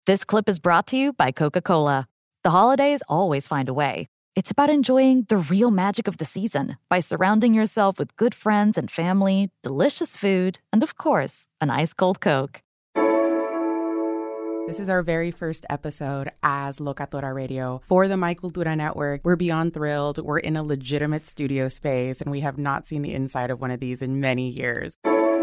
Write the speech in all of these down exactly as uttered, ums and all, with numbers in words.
This clip is brought to you by Coca-Cola. The holidays always find a way. It's about enjoying the real magic of the season by surrounding yourself with good friends and family, delicious food, and of course, an ice cold Coke. This is our very first episode as Locatora Radio for the My Cultura Network. We're beyond thrilled. We're in a legitimate studio space, and we have not seen the inside of one of these in many years.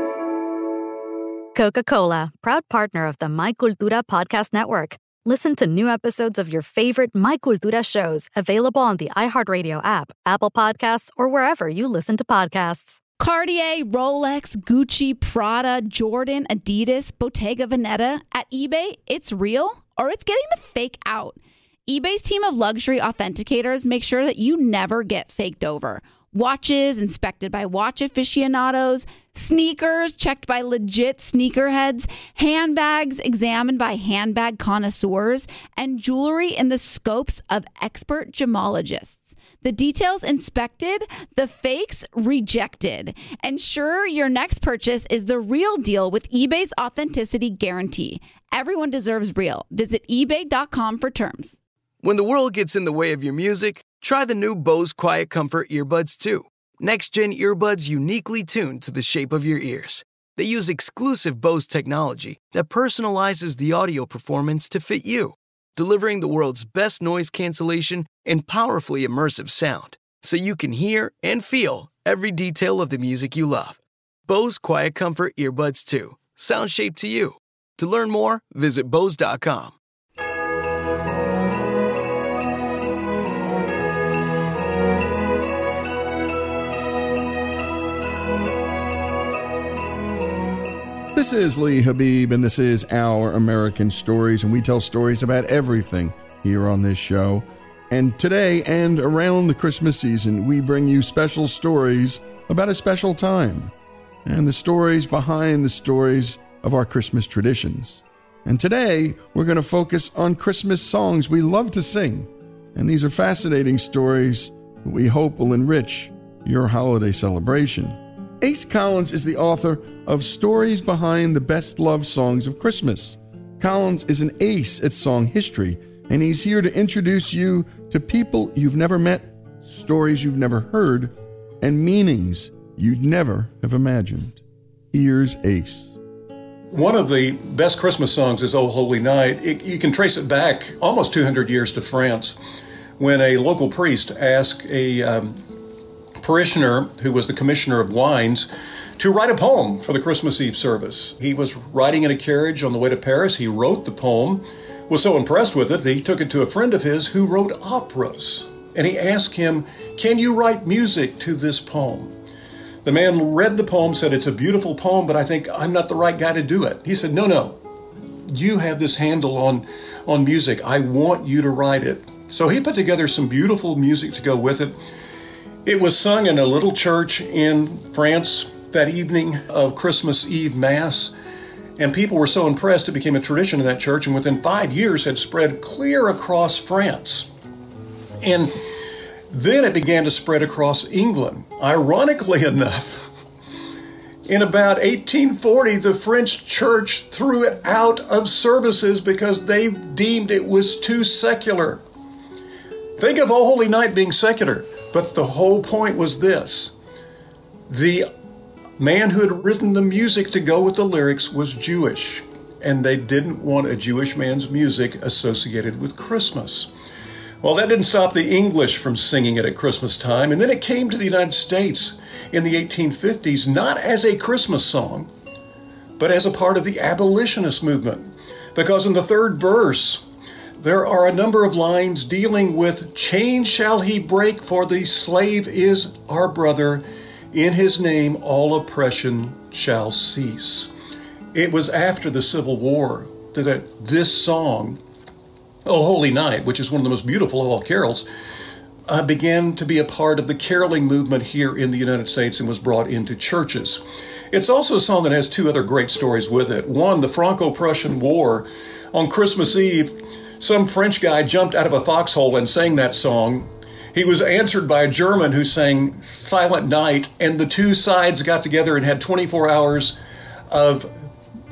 Coca-Cola, proud partner of the My Cultura Podcast Network. Listen to new episodes of your favorite My Cultura shows available on the iHeartRadio app, Apple Podcasts, or wherever you listen to podcasts. Cartier, Rolex, Gucci, Prada, Jordan, Adidas, Bottega Veneta. At eBay, it's real or it's getting the fake out. eBay's team of luxury authenticators make sure that you never get faked over. Watches inspected by watch aficionados, sneakers checked by legit sneakerheads, handbags examined by handbag connoisseurs, and jewelry in the scopes of expert gemologists. The details inspected, the fakes rejected. Ensure your next purchase is the real deal with eBay's authenticity guarantee. Everyone deserves real. Visit ebay dot com for terms. When the world gets in the way of your music, try the new Bose Quiet Comfort earbuds two. Next-gen earbuds uniquely tuned to the shape of your ears. They use exclusive Bose technology that personalizes the audio performance to fit you, delivering the world's best noise cancellation and powerfully immersive sound, so you can hear and feel every detail of the music you love. Bose Quiet Comfort earbuds two. Sound shaped to you. To learn more, visit bose dot com. This is Lee Habib, and this is Our American Stories, and we tell stories about everything here on this show. And today and around the Christmas season, we bring you special stories about a special time, and the stories behind the stories of our Christmas traditions. And today, we're going to focus on Christmas songs we love to sing. And these are fascinating stories that we hope will enrich your holiday celebration. Ace Collins is the author of Stories Behind the Best Love Songs of Christmas. Collins is an ace at song history, and he's here to introduce you to people you've never met, stories you've never heard, and meanings you'd never have imagined. Here's Ace. One of the best Christmas songs is O Holy Night. It, you can trace it back almost two hundred years to France, when a local priest asked a um, parishioner, who was the commissioner of wines, to write a poem for the Christmas Eve service. He was riding in a carriage on the way to Paris. He wrote the poem, was so impressed with it that he took it to a friend of his who wrote operas. And he asked him, "Can you write music to this poem?" The man read the poem, said, "It's a beautiful poem, but I think I'm not the right guy to do it." He said, "No, no, you have this handle on, on music. I want you to write it." So he put together some beautiful music to go with it. It was sung in a little church in France that evening of Christmas Eve Mass, and people were so impressed it became a tradition in that church, and within five years had spread clear across France. And then it began to spread across England. Ironically enough, in about eighteen forty, the French church threw it out of services because they deemed it was too secular. Think of O Holy Night being secular. But the whole point was this: the man who had written the music to go with the lyrics was Jewish, and they didn't want a Jewish man's music associated with Christmas. Well, that didn't stop the English from singing it at Christmas time, and then it came to the United States in the eighteen fifties, not as a Christmas song, but as a part of the abolitionist movement. Because in the third verse, there are a number of lines dealing with chains shall he break, for the slave is our brother. In his name all oppression shall cease. It was after the Civil War that this song, O Holy Night, which is one of the most beautiful of all carols, uh, began to be a part of the caroling movement here in the United States and was brought into churches. It's also a song that has two other great stories with it. One, the Franco-Prussian War. On Christmas Eve, some French guy jumped out of a foxhole and sang that song. He was answered by a German who sang Silent Night, and the two sides got together and had twenty-four hours of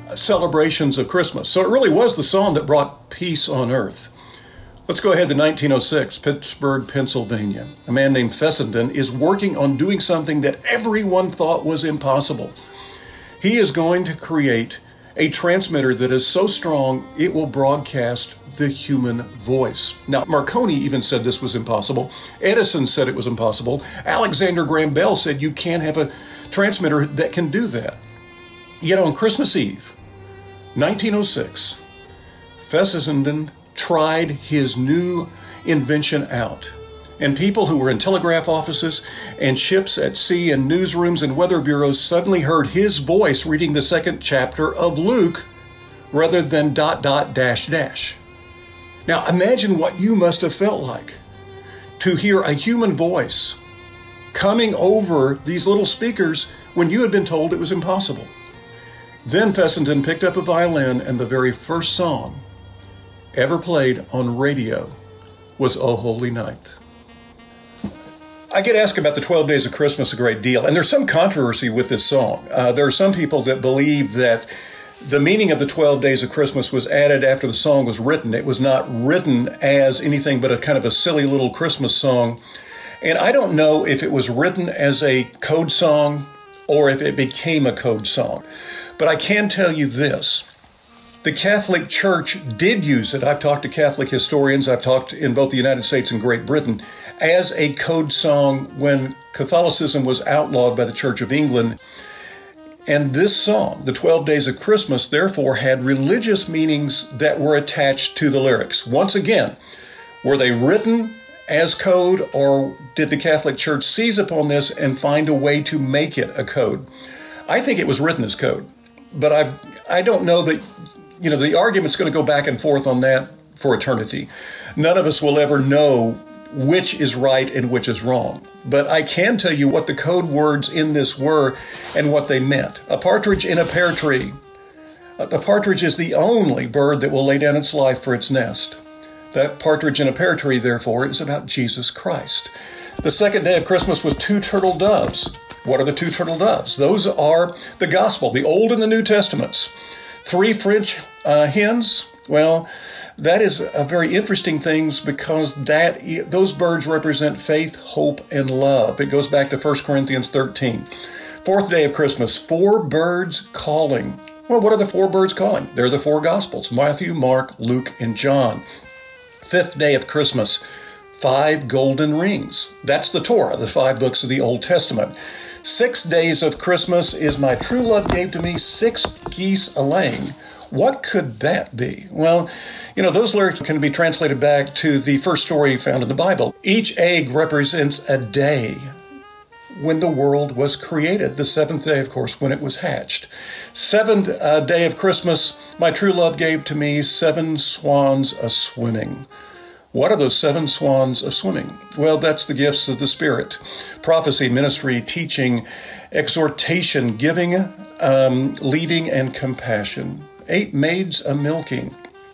celebrations of Christmas. So it really was the song that brought peace on earth. Let's go ahead to nineteen oh six, Pittsburgh, Pennsylvania. A man named Fessenden is working on doing something that everyone thought was impossible. He is going to create a transmitter that is so strong it will broadcast the human voice. Now, Marconi even said this was impossible. Edison said it was impossible. Alexander Graham Bell said you can't have a transmitter that can do that. Yet on Christmas Eve, nineteen oh six, Fessenden tried his new invention out. And people who were in telegraph offices and ships at sea and newsrooms and weather bureaus suddenly heard his voice reading the second chapter of Luke rather than dot, dot, dash, dash. Now imagine what you must have felt like to hear a human voice coming over these little speakers when you had been told it was impossible. Then Fessenden picked up a violin, and the very first song ever played on radio was O Holy Night. I get asked about the twelve Days of Christmas a great deal, and there's some controversy with this song. Uh, there are some people that believe that the meaning of the twelve Days of Christmas was added after the song was written. It was not written as anything but a kind of a silly little Christmas song. And I don't know if it was written as a code song or if it became a code song. But I can tell you this. The Catholic Church did use it. I've talked to Catholic historians. I've talked in both the United States and Great Britain as a code song when Catholicism was outlawed by the Church of England. And this song, the twelve Days of Christmas, therefore had religious meanings that were attached to the lyrics. Once again, were they written as code, or did the Catholic Church seize upon this and find a way to make it a code? I think it was written as code, but I I don't know that. You know, the argument's going to go back and forth on that for eternity. None of us will ever know which is right and which is wrong. But I can tell you what the code words in this were and what they meant. A partridge in a pear tree. The partridge is the only bird that will lay down its life for its nest. That partridge in a pear tree, therefore, is about Jesus Christ. The second day of Christmas was two turtle doves. What are the two turtle doves? Those are the gospel, the Old and the New Testaments. Three French uh, hens, well, that is a very interesting thing because that those birds represent faith, hope, and love. It goes back to First Corinthians thirteen. Fourth day of Christmas, four birds calling. Well, what are the four birds calling? They're the four Gospels, Matthew, Mark, Luke, and John. Fifth day of Christmas, five golden rings. That's the Torah, the five books of the Old Testament. Six days of Christmas is my true love gave to me six geese a-laying. What could that be? Well, you know, those lyrics can be translated back to the first story found in the Bible. Each egg represents a day when the world was created. The seventh day, of course, when it was hatched. Seventh uh, day of Christmas, my true love gave to me seven swans a-swimming. What are those seven swans of swimming? Well, that's the gifts of the Spirit. Prophecy, ministry, teaching, exhortation, giving, um, leading, and compassion. Eight maids a-milking.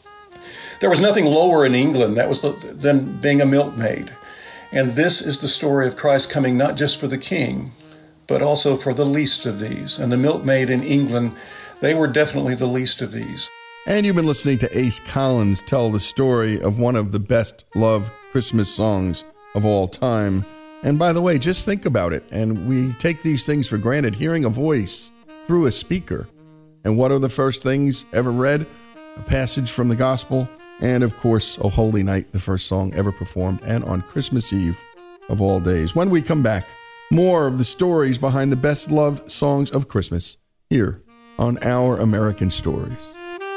There was nothing lower in England that was the, than being a milkmaid. And this is the story of Christ coming not just for the king, but also for the least of these. And the milkmaid in England, they were definitely the least of these. And you've been listening to Ace Collins tell the story of one of the best loved Christmas songs of all time. And by the way, just think about it. And we take these things for granted. Hearing a voice through a speaker. And what are the first things ever read? A passage from the gospel. And of course, O Holy Night, the first song ever performed. And on Christmas Eve of all days. When we come back, more of the stories behind the best loved songs of Christmas here on Our American Stories.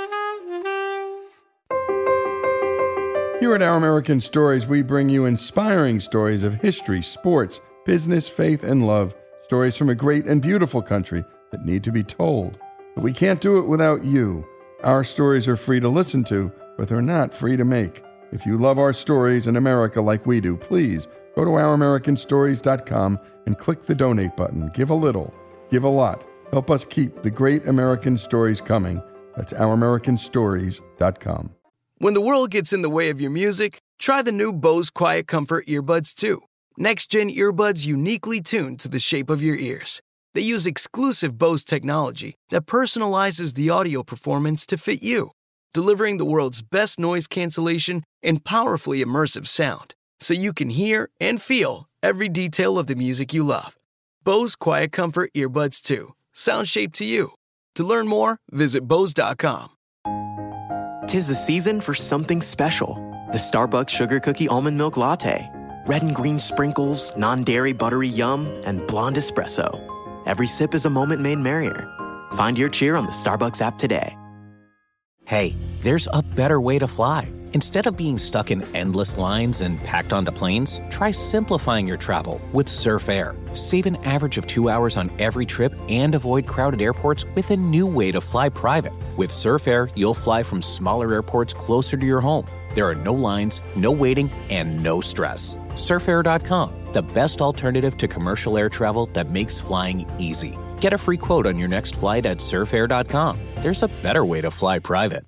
Here at Our American Stories, we bring you inspiring stories of history, sports, business, faith, and love. Stories from a great and beautiful country that need to be told. But we can't do it without you. Our stories are free to listen to, but they're not free to make. If you love our stories in America like we do, please go to our american stories dot com and click the donate button. Give a little, give a lot. Help us keep the great American stories coming. That's our american stories dot com. When the world gets in the way of your music, try the new Bose Quiet Comfort earbuds two. Next-gen earbuds uniquely tuned to the shape of your ears. They use exclusive Bose technology that personalizes the audio performance to fit you, delivering the world's best noise cancellation and powerfully immersive sound, so you can hear and feel every detail of the music you love. Bose Quiet Comfort Earbuds two. Sound shaped to you. To learn more, visit Bose dot com. 'Tis the season for something special. The Starbucks Sugar Cookie Almond Milk Latte. Red and green sprinkles, non-dairy buttery yum, and blonde espresso. Every sip is a moment made merrier. Find your cheer on the Starbucks app today. Hey, there's a better way to fly. Instead of being stuck in endless lines and packed onto planes, try simplifying your travel with Surf Air. Save an average of two hours on every trip and avoid crowded airports with a new way to fly private. With Surf Air, you'll fly from smaller airports closer to your home. There are no lines, no waiting, and no stress. surf air dot com, the best alternative to commercial air travel that makes flying easy. Get a free quote on your next flight at surf air dot com. There's a better way to fly private.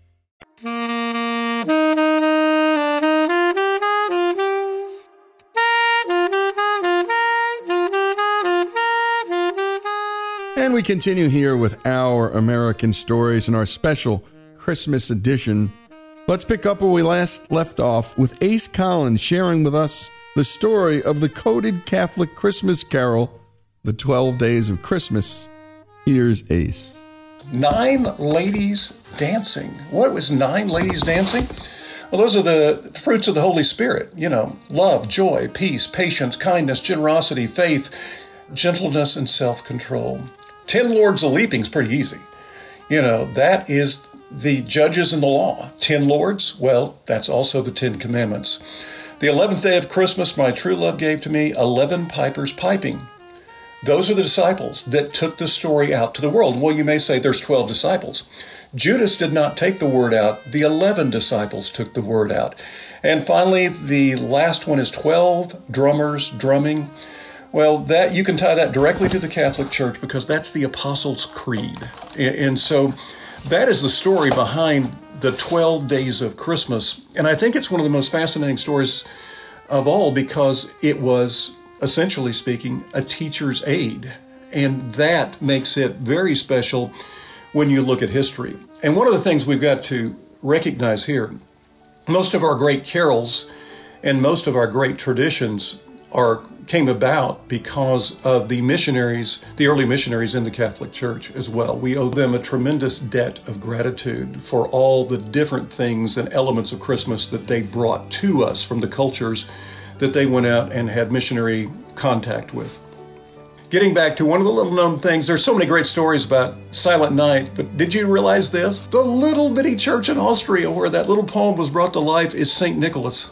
And we continue here with Our American Stories in our special Christmas edition. Let's pick up where we last left off with Ace Collins sharing with us the story of the coded Catholic Christmas carol, The twelve Days of Christmas. Here's Ace. Nine ladies dancing. What was nine ladies dancing? Well, those are the fruits of the Holy Spirit. You know, love, joy, peace, patience, kindness, generosity, faith, gentleness, and self-control. Ten lords a-leaping is pretty easy. You know, that is the judges in the law. Ten lords, well, that's also the Ten Commandments. The eleventh day of Christmas, my true love gave to me eleven pipers piping. Those are the disciples that took the story out to the world. Well, you may say there's twelve disciples. Judas did not take the word out. The eleven disciples took the word out. And finally, the last one is twelve drummers drumming. Well, that you can tie that directly to the Catholic Church because that's the Apostles' Creed. And so that is the story behind the twelve days of Christmas. And I think it's one of the most fascinating stories of all because it was, essentially speaking, a teacher's aid. And that makes it very special when you look at history. And one of the things we've got to recognize here, most of our great carols and most of our great traditions are came about because of the missionaries, the early missionaries in the Catholic Church as well. We owe them a tremendous debt of gratitude for all the different things and elements of Christmas that they brought to us from the cultures that they went out and had missionary contact with. Getting back to one of the little known things, there's so many great stories about Silent Night, but did you realize this? The little bitty church in Austria where that little poem was brought to life is Saint Nicholas.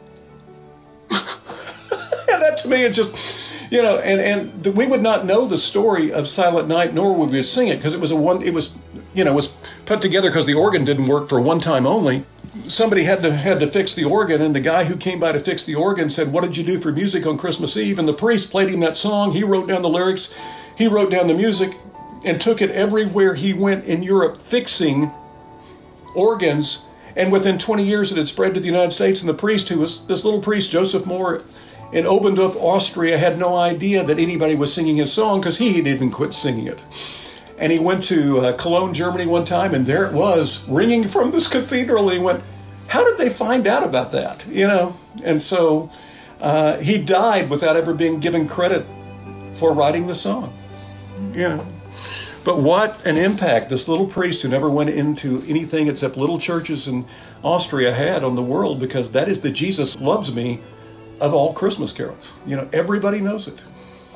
And that to me is just, you know, and, and the, we would not know the story of Silent Night, nor would we sing it, because it was a one, it was, you know, was put together because the organ didn't work for one time only. Somebody had to had to fix the organ, and the guy who came by to fix the organ said, "What did you do for music on Christmas Eve?" And the priest played him that song. He wrote down the lyrics. He wrote down the music and took it everywhere he went in Europe fixing organs. And within twenty years, it had spread to the United States. And the priest, who was this little priest, Joseph Mohr, in Obendorf, Austria, had no idea that anybody was singing his song because he had even quit singing it. And he went to uh, Cologne, Germany one time, and there it was, ringing from this cathedral. And he went, how did they find out about that? You know, and so uh, he died without ever being given credit for writing the song. You know, but what an impact this little priest who never went into anything except little churches in Austria had on the world, because that is the Jesus Loves Me of all Christmas carols. You know, everybody knows it.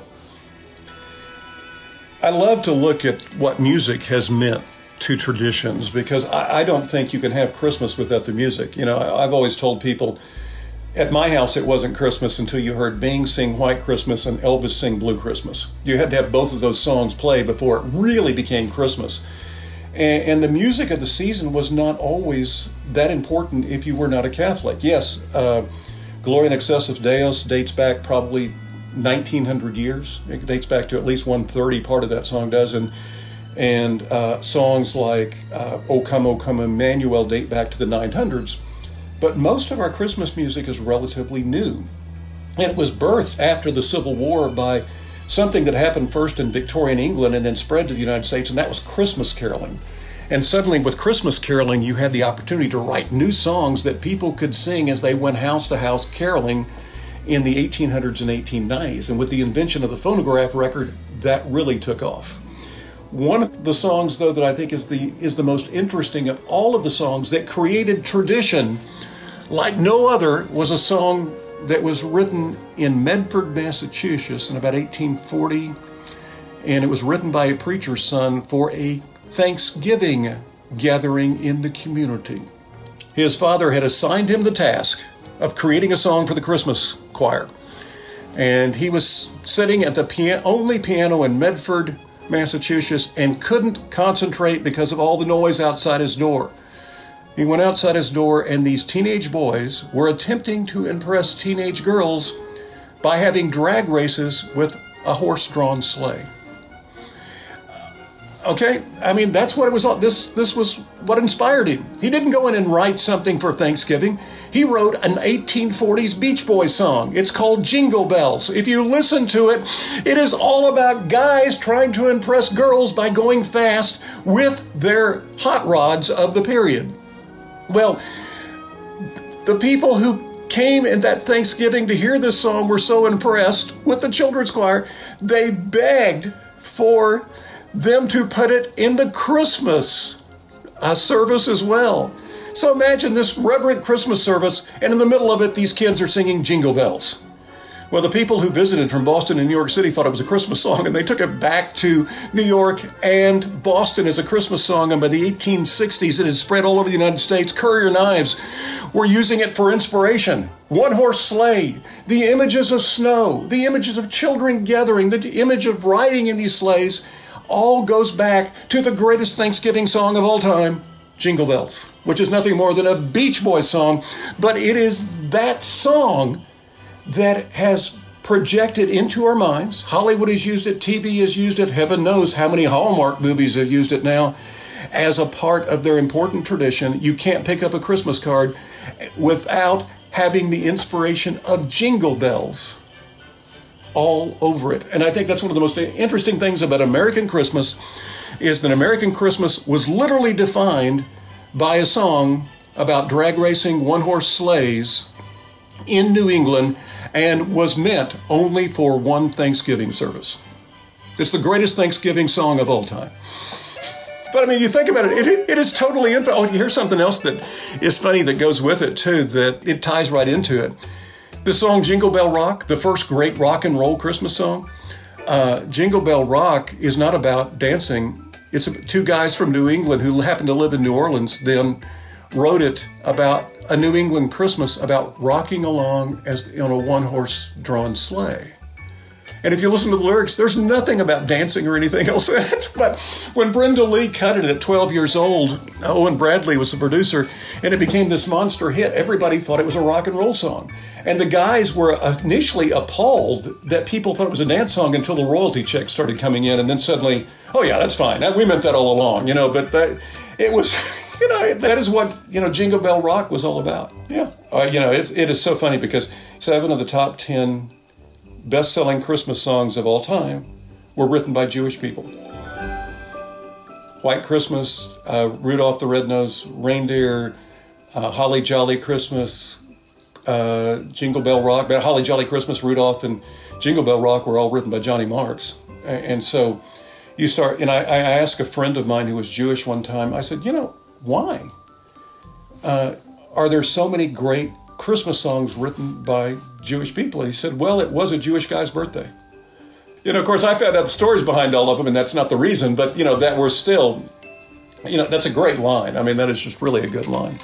I love to look at what music has meant to traditions, because I, I don't think you can have Christmas without the music. You know, I, I've always told people, at my house it wasn't Christmas until you heard Bing sing White Christmas and Elvis sing Blue Christmas. You had to have both of those songs play before it really became Christmas. And, and the music of the season was not always that important if you were not a Catholic. Yes, uh, Gloria in Excelsis Deus dates back probably nineteen hundred years. It dates back to at least one thirty, part of that song does. And, and uh, songs like uh, O Come, O Come Emmanuel date back to the nine hundreds. But most of our Christmas music is relatively new. And it was birthed after the Civil War by something that happened first in Victorian England and then spread to the United States, and that was Christmas caroling. And suddenly with Christmas caroling, you had the opportunity to write new songs that people could sing as they went house to house caroling in the eighteen hundreds and eighteen nineties. And with the invention of the phonograph record, that really took off. One of the songs, though, that I think is the is the most interesting of all of the songs that created tradition like no other was a song that was written in Medford, Massachusetts in about eighteen forty. And it was written by a preacher's son for a Thanksgiving gathering in the community. His father had assigned him the task of creating a song for the Christmas choir. And he was sitting at the pian- only piano in Medford, Massachusetts, and couldn't concentrate because of all the noise outside his door. He went outside his door, and these teenage boys were attempting to impress teenage girls by having drag races with a horse-drawn sleigh. Okay, I mean, that's what it was. This this was what inspired him. He didn't go in and write something for Thanksgiving. He wrote an eighteen forties Beach Boys song. It's called Jingle Bells. If you listen to it, it is all about guys trying to impress girls by going fast with their hot rods of the period. Well, the people who came in that Thanksgiving to hear this song were so impressed with the children's choir, they begged for them to put it in the Christmas uh, service as well. So imagine this reverent Christmas service, and in the middle of it, these kids are singing Jingle Bells. Well, the people who visited from Boston and New York City thought it was a Christmas song, and they took it back to New York and Boston as a Christmas song. And by the eighteen sixties, it had spread all over the United States. Courier Knives were using it for inspiration. One-horse sleigh, the images of snow, the images of children gathering, the image of riding in these sleighs, all goes back to the greatest Thanksgiving song of all time, Jingle Bells, which is nothing more than a Beach Boys song. But it is that song that has projected into our minds. Hollywood has used it, T V has used it, heaven knows how many Hallmark movies have used it now as a part of their important tradition. You can't pick up a Christmas card without having the inspiration of Jingle Bells all over it. And I think that's one of the most interesting things about American Christmas is that American Christmas was literally defined by a song about drag racing one-horse sleighs in New England and was meant only for one Thanksgiving service. It's the greatest Thanksgiving song of all time. But I mean, you think about it, it, it is totally, inf- oh, here's something else that is funny that goes with it too, that it ties right into it. The song Jingle Bell Rock, the first great rock and roll Christmas song, uh, Jingle Bell Rock is not about dancing. It's two guys from New England who happened to live in New Orleans then wrote it about a New England Christmas, about rocking along as on a one-horse drawn sleigh. And if you listen to the lyrics, there's nothing about dancing or anything else in it. But when Brenda Lee cut it at twelve years old, Owen Bradley was the producer, and it became this monster hit. Everybody thought it was a rock and roll song. And the guys were initially appalled that people thought it was a dance song until the royalty checks started coming in. And then suddenly, oh yeah, that's fine. We meant that all along, you know, but that, it was, you know, that is what, you know, Jingle Bell Rock was all about. Yeah. Uh, you know, it, it is so funny because seven of the top ten best-selling Christmas songs of all time were written by Jewish people. White Christmas, uh, Rudolph the Red-Nosed Reindeer, uh, Holly Jolly Christmas, uh, Jingle Bell Rock. But Holly Jolly Christmas, Rudolph, and Jingle Bell Rock were all written by Johnny Marks. And, and so you start, and I, I asked a friend of mine who was Jewish one time, I said, you know, why? Uh, are there so many great Christmas songs written by Jewish people? And he said, well, it was a Jewish guy's birthday. You know, of course, I found out the stories behind all of them, and that's not the reason, but, you know, that we're still, you know, that's a great line. I mean, that is just really a good line.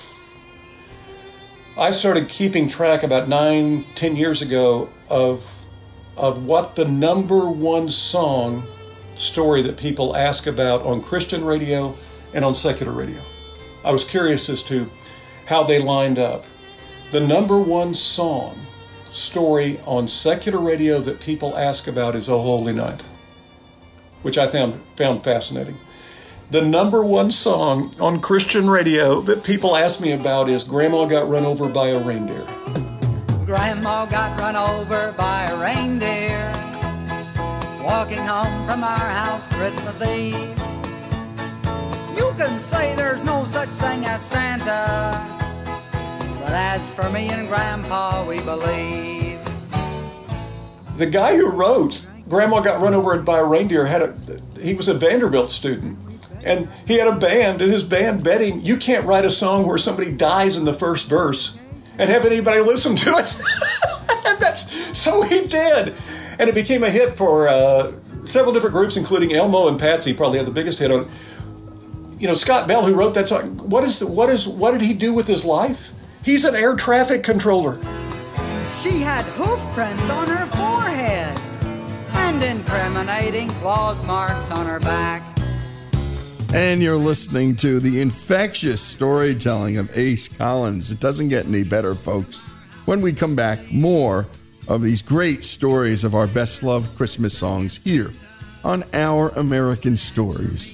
I started keeping track about nine, ten years ago of, of what the number one song story that people ask about on Christian radio and on secular radio. I was curious as to how they lined up. The number one song story on secular radio that people ask about is O Holy Night, which I found found fascinating. The number one song on Christian radio that people ask me about is Grandma Got Run Over by a Reindeer. Grandma got run over by a reindeer. walking home from our house Christmas Eve. You can say there's no such thing as Santa, but as for me and Grandpa, we believe. The guy who wrote Grandma Got Run Over by a Reindeer had a, he was a Vanderbilt student. And he had a band, and his band bet him, you can't write a song where somebody dies in the first verse and have anybody listen to it. And that's, so he did. And it became a hit for uh, several different groups, including Elmo and Patsy probably had the biggest hit on it. You know, Scott Bell, who wrote that song, what is the, what is what did he do with his life? He's an air traffic controller. She had hoof prints on her forehead and incriminating claws marks on her back. And you're listening to the infectious storytelling of Ace Collins. It doesn't get any better, folks. When we come back, more of these great stories of our best-loved Christmas songs here on Our American Stories.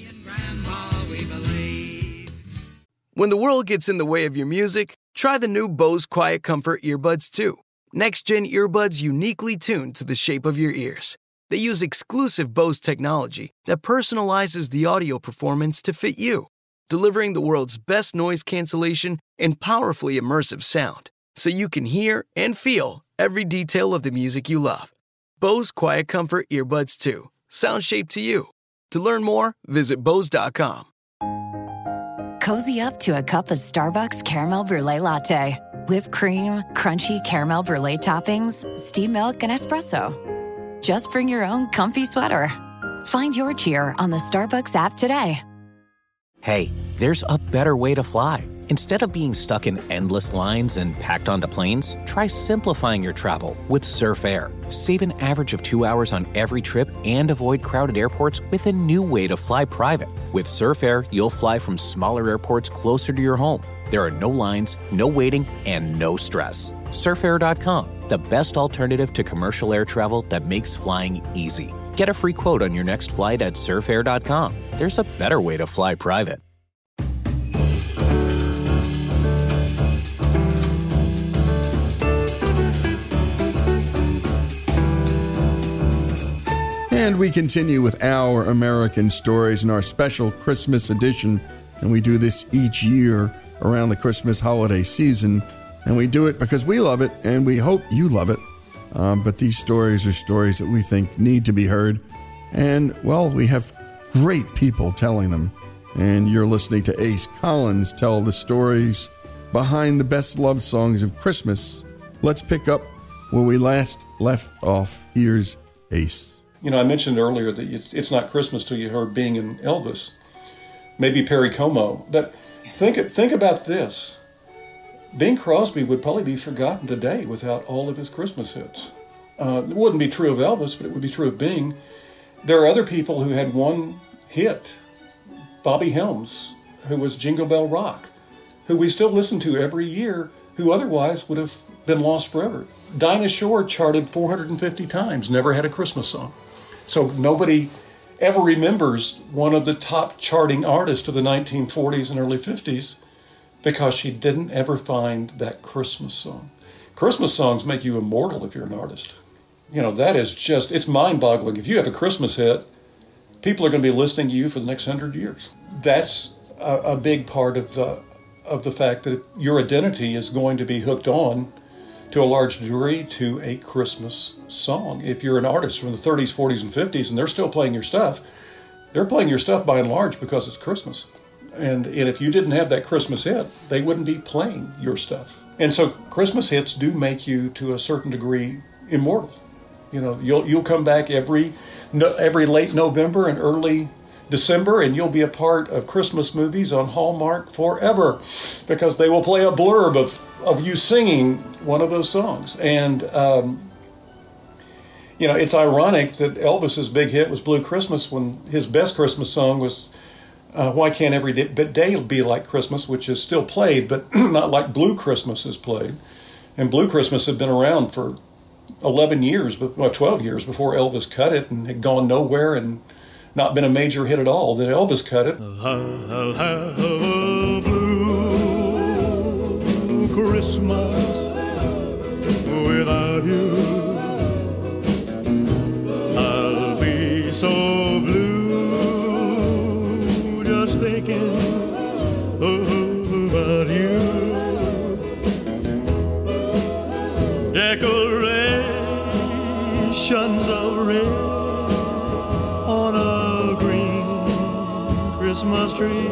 When the world gets in the way of your music, try the new Bose Quiet Comfort earbuds two. Next-gen earbuds uniquely tuned to the shape of your ears. They use exclusive Bose technology that personalizes the audio performance to fit you, delivering the world's best noise cancellation and powerfully immersive sound, so you can hear and feel every detail of the music you love. Bose Quiet Comfort earbuds two. Sound shaped to you. To learn more, visit Bose dot com. Cozy up to a cup of Starbucks Caramel Brulee Latte. Whipped cream, crunchy caramel brulee toppings, steamed milk, and espresso. Just bring your own comfy sweater. Find your cheer on the Starbucks app today. Hey, there's a better way to fly. Instead of being stuck in endless lines and packed onto planes, try simplifying your travel with Surf Air. Save an average of two hours on every trip and avoid crowded airports with a new way to fly private. With Surf Air, you'll fly from smaller airports closer to your home. There are no lines, no waiting, and no stress. surf air dot com, the best alternative to commercial air travel that makes flying easy. Get a free quote on your next flight at surf air dot com. There's a better way to fly private. And we continue with Our American Stories in our special Christmas edition. And we do this each year around the Christmas holiday season. And we do it because we love it, and we hope you love it. Um, but these stories are stories that we think need to be heard. And, well, we have great people telling them. And you're listening to Ace Collins tell the stories behind the best-loved songs of Christmas. Let's pick up where we last left off. Here's Ace. You know, I mentioned earlier that it's not Christmas till you heard Bing and Elvis, maybe Perry Como. But think think about this. Bing Crosby would probably be forgotten today without all of his Christmas hits. Uh, it wouldn't be true of Elvis, but it would be true of Bing. There are other people who had one hit. Bobby Helms, who was Jingle Bell Rock, who we still listen to every year, who otherwise would have been lost forever. Dinah Shore charted four hundred fifty times, never had a Christmas song. So nobody ever remembers one of the top charting artists of the nineteen forties and early fifties because she didn't ever find that Christmas song. Christmas songs make you immortal if you're an artist. You know, that is just, it's mind-boggling. If you have a Christmas hit, people are going to be listening to you for the next hundred years. That's a, a big part of the, of the fact that your identity is going to be hooked on to a large degree to a Christmas song. If you're an artist from the thirties, forties, and fifties, and they're still playing your stuff, they're playing your stuff by and large because it's Christmas. And, and if you didn't have that Christmas hit, they wouldn't be playing your stuff. And so Christmas hits do make you, to a certain degree, immortal. You know, you'll you'll come back every no, every late November and early December, and you'll be a part of Christmas movies on Hallmark forever because they will play a blurb of, of you singing one of those songs. And, um, you know, it's ironic that Elvis's big hit was Blue Christmas when his best Christmas song was uh, Why Can't Every Day Be Like Christmas, which is still played, but not like Blue Christmas is played. And Blue Christmas had been around for eleven years, well, twelve years before Elvis cut it and had gone nowhere and not been a major hit at all. Then Elvis cut it. I'll have a blue Christmas without you. I'll be decorations of red on a green Christmas tree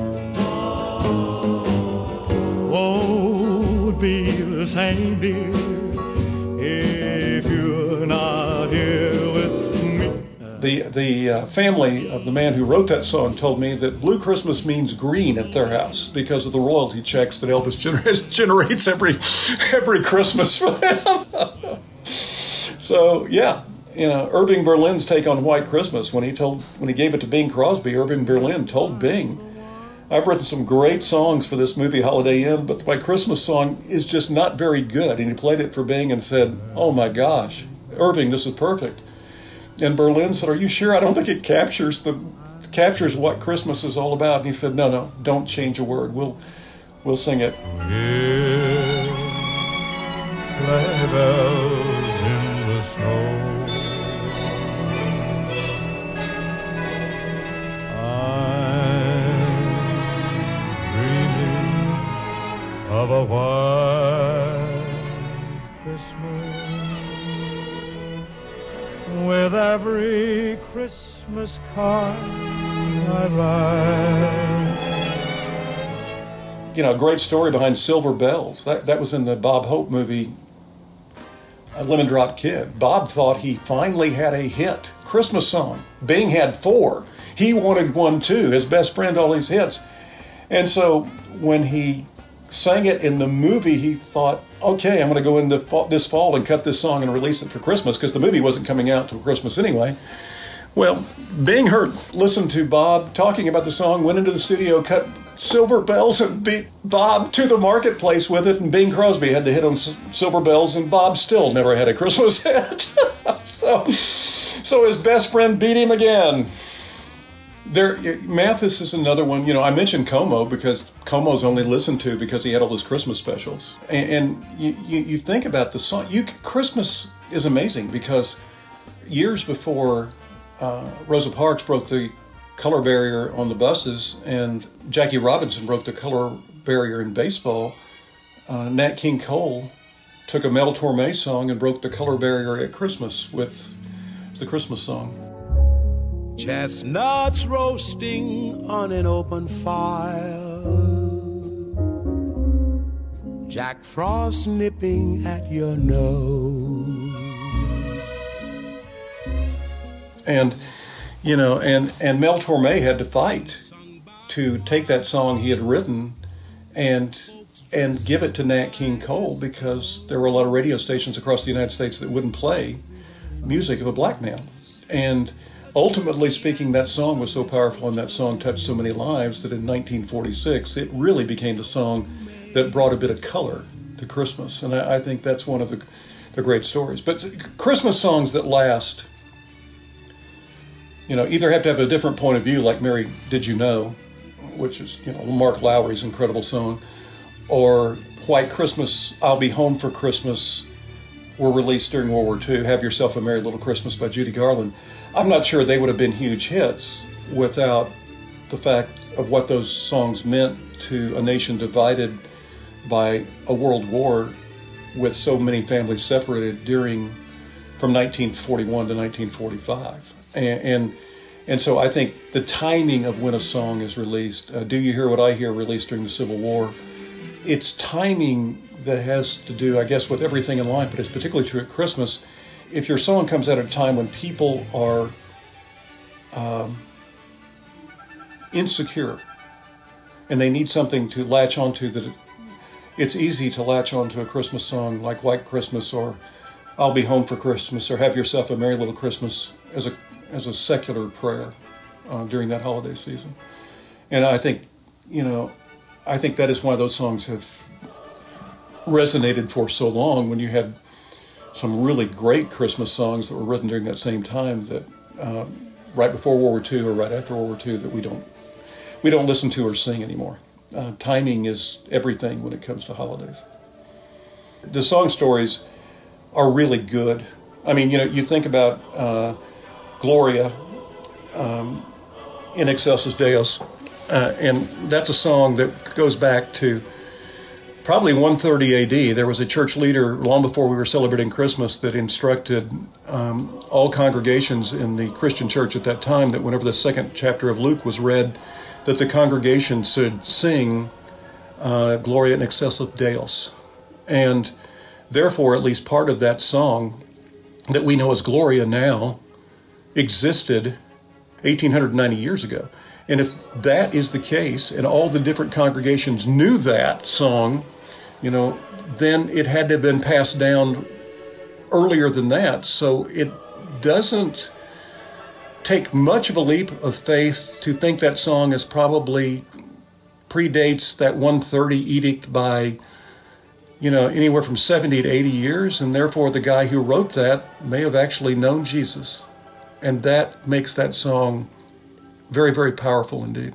won't be the same, dear, if you're not here with me. The, the uh, family of the man who wrote that song told me that Blue Christmas means green at their house because of the royalty checks that Elvis gener- generates every every Christmas for them. So, yeah, you know, Irving Berlin's take on White Christmas, when he told when he gave it to Bing Crosby, Irving Berlin told Bing, I've written some great songs for this movie, Holiday Inn, but my Christmas song is just not very good. And he played it for Bing and said, oh my gosh, Irving, this is perfect. And Berlin said, are you sure? I don't think it captures the captures what Christmas is all about. And he said, no, no, don't change a word. We'll we'll sing it. Here, sleigh bells in the snow. Of a white Christmas, with every Christmas card I write. You know, a great story behind Silver Bells. That, that was in the Bob Hope movie, Lemon Drop Kid. Bob thought he finally had a hit Christmas song. Bing had four. He wanted one too. His best friend, all these hits. And so when he sang it in the movie, he thought, okay, I'm going to go in the fall, this fall and cut this song and release it for Christmas, because the movie wasn't coming out till Christmas anyway. Well, Bing heard, listened to Bob talking about the song, went into the studio, cut Silver Bells, and beat Bob to the marketplace with it, and Bing Crosby had the hit on S- Silver Bells, and Bob still never had a Christmas hit. so, so his best friend beat him again. There, Mathis is another one. You know, I mentioned Como because Como's only listened to because he had all those Christmas specials. And, and you, you, you think about the song. You, Christmas is amazing because years before uh, Rosa Parks broke the color barrier on the buses and Jackie Robinson broke the color barrier in baseball, uh, Nat King Cole took a Mel Torme song and broke the color barrier at Christmas with the Christmas song. Chestnuts roasting on an open fire, Jack Frost nipping at your nose. And, you know, and, and Mel Torme had to fight to take that song he had written and and give it to Nat King Cole, because there were a lot of radio stations across the United States that wouldn't play music of a black man. And ultimately speaking, that song was so powerful and that song touched so many lives that in nineteen forty-six, it really became the song that brought a bit of color to Christmas. And I, I think that's one of the, the great stories. But Christmas songs that last, you know, either have to have a different point of view, like Mary Did You Know, which is, you know, Mark Lowry's incredible song, or White Christmas, I'll Be Home for Christmas, were released during World War Two. Have Yourself a Merry Little Christmas by Judy Garland. I'm not sure they would have been huge hits without the fact of what those songs meant to a nation divided by a world war with so many families separated during, from nineteen forty-one to nineteen forty-five. And, and, and so I think the timing of when a song is released, uh, Do You Hear What I Hear, released during the Civil War, it's timing that has to do, I guess, with everything in life, but it's particularly true at Christmas. If your song comes out at a time when people are um, insecure and they need something to latch onto, that it, it's easy to latch onto a Christmas song like White Christmas or I'll Be Home for Christmas or Have Yourself a Merry Little Christmas as a as a secular prayer uh, during that holiday season. And I think, you know, I think that is why those songs have resonated for so long, when you had some really great Christmas songs that were written during that same time that uh, right before World War Two or right after World War Two that we don't we don't listen to or sing anymore. Uh, timing is everything when it comes to holidays. The song stories are really good. I mean, you know, you think about uh, Gloria, um, In Excelsis Deus, uh, and that's a song that goes back to probably one thirty A D, there was a church leader long before we were celebrating Christmas that instructed um, all congregations in the Christian church at that time that whenever the second chapter of Luke was read, that the congregation should sing uh, Gloria in excelsis Deus. And therefore, at least part of that song that we know as Gloria now existed eighteen ninety years ago. And if that is the case, and all the different congregations knew that song, you know, then it had to have been passed down earlier than that. So it doesn't take much of a leap of faith to think that song is probably predates that one thirty edict by, you know, anywhere from seventy to eighty years. And therefore, the guy who wrote that may have actually known Jesus. And that makes that song very, very powerful indeed.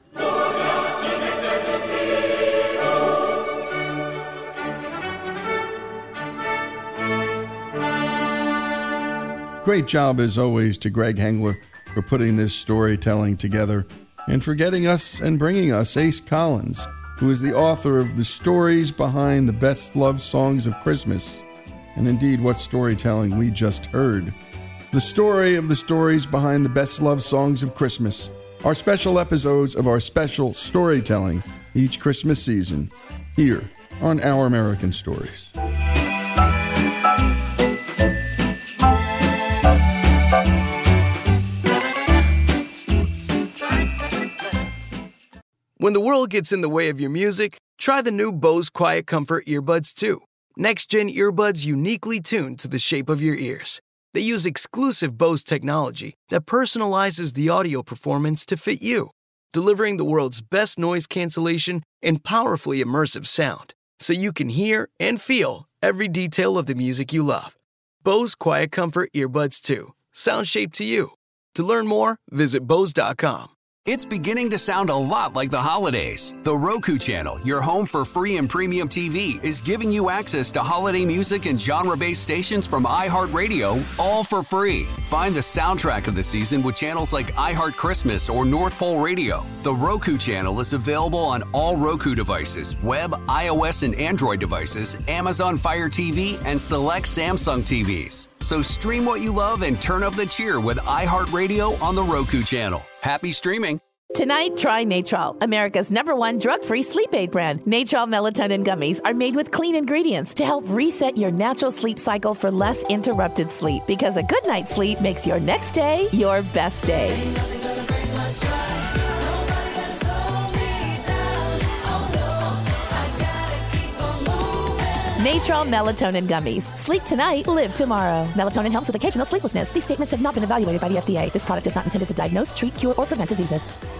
Great job, as always, to Greg Hengler for putting this storytelling together and for getting us and bringing us Ace Collins, who is the author of The Stories Behind the Best Love Songs of Christmas. And indeed, what storytelling we just heard. The story of the stories behind the best love songs of Christmas are special episodes of our special storytelling each Christmas season here on Our American Stories. When the world gets in the way of your music, try the new Bose Quiet Comfort earbuds two. Next-gen earbuds uniquely tuned to the shape of your ears. They use exclusive Bose technology that personalizes the audio performance to fit you, delivering the world's best noise cancellation and powerfully immersive sound, so you can hear and feel every detail of the music you love. Bose Quiet Comfort Earbuds two. Sound shaped to you. To learn more, visit Bose dot com. It's beginning to sound a lot like the holidays. The Roku Channel, your home for free and premium T V, is giving you access to holiday music and genre-based stations from iHeartRadio, all for free. Find the soundtrack of the season with channels like iHeart Christmas or North Pole Radio. The Roku Channel is available on all Roku devices, web, iOS and Android devices, Amazon Fire T V, and select Samsung T Vs. So stream what you love and turn up the cheer with iHeartRadio on the Roku Channel. Happy streaming. Tonight, try Natrol, America's number one drug-free sleep aid brand. Natrol melatonin gummies are made with clean ingredients to help reset your natural sleep cycle for less interrupted sleep. Because a good night's sleep makes your next day your best day. Natrol melatonin gummies. Sleep tonight, live tomorrow. Melatonin helps with occasional sleeplessness. These statements have not been evaluated by the F D A. This product is not intended to diagnose, treat, cure, or prevent diseases.